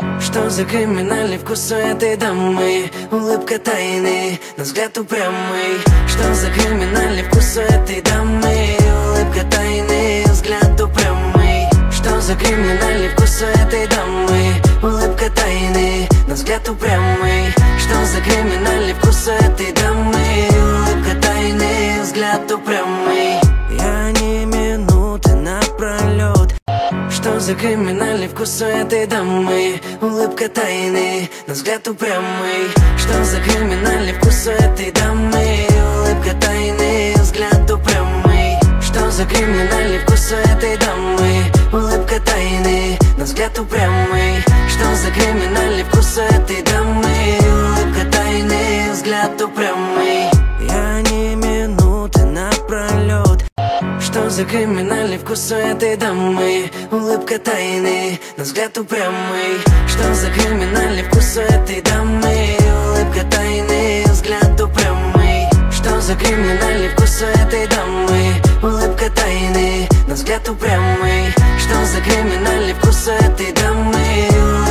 Что за криминальный вкус у этой дамы? Улыбка тайны, но взгляд упрямый. Что за криминальный вкус у этой дамы? Улыбка тайны, взгляд упрямый. Что за криминальный вкус у этой дамы? Улыбка тайны, но взгляд упрямый. Что за криминальный вкус у этой дамы? Улыбка тайны, взгляд упрямый. Я не минуты напролет. Что за криминальный вкус у этой дамы? Улыбка тайны, но взгляд упрямый. Что за криминальный вкус у этой дамы? Улыбка тайны, взгляд упрямый. Что за криминальный вкус у этой дамы? Улыбка тайны, но взгляд упрямый. Что за криминальный вкус у этой дамы? Улыбка тайны, взгляд упрямый. Я не минуты напролет. Что за криминальный вкус у этой дамы? Улыбка тайны, но взгляд упрямый. Что за криминальный вкус у этой дамы? Улыбка тайны, взгляд упрямый. Что за криминальный вкус у этой дамы? Улыбка тайны, но взгляд упрямый. Что за криминальный вкус у этой дамы?